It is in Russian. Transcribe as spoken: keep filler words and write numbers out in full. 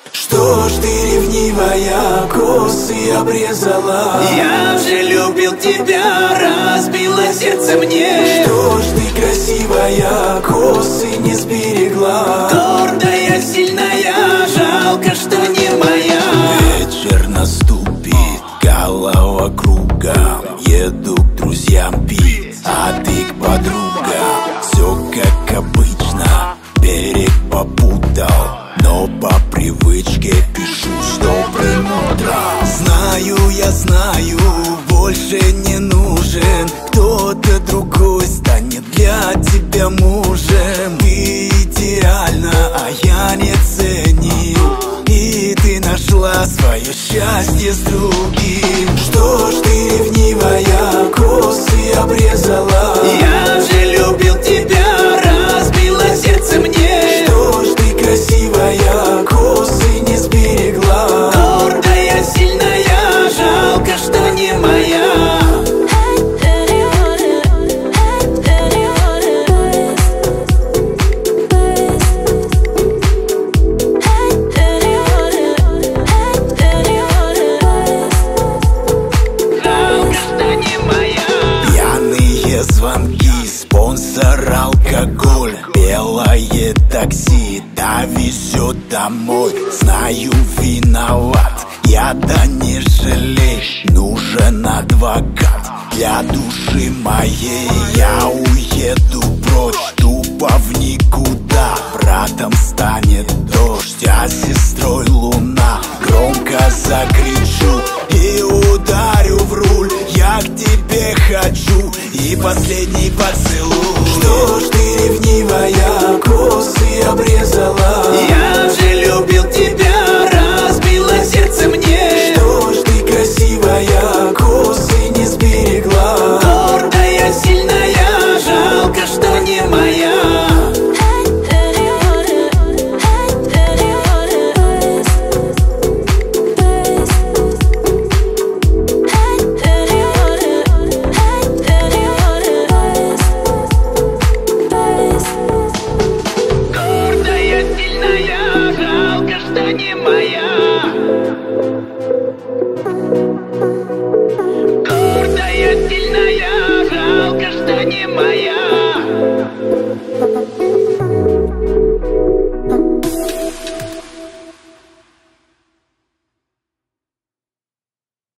Что ж ты, ревнивая, косы обрезала? Я же любил тебя, разбила сердце мне. Что ж ты, красивая, косы не сберегла? Гордая, сильная, жалко, что не моя. Вечер наступит, голова кругом. Еду к друзьям пить, а ты к подругам. Все как обычно, берег попутал, но по привычке пишу с добрым утром. Знаю, я знаю, больше не нужен. Кто-то другой станет для тебя мужем. Ты идеальна, а я не ценил. И ты нашла свое счастье с другим. Что ж ты, ревнивая, косы обрезала? Я же любил тебя, разбила сердце мне. Что ж ты, красивая, косы не сберегла? Гордая, сильная, жалко, что не моя. Звонки, спонсор алкоголь, белое такси довезет домой. Знаю, виноват, я да не жалей. Нужен адвокат для души моей. Я уеду прочь, тупо в никуда. Братом станет дождь, а сестрой луна. Громко закричу и ударю в руль. Я к тебе хочу, и последний поцелуй. Что ж ты, ревнивая, косы обрезала?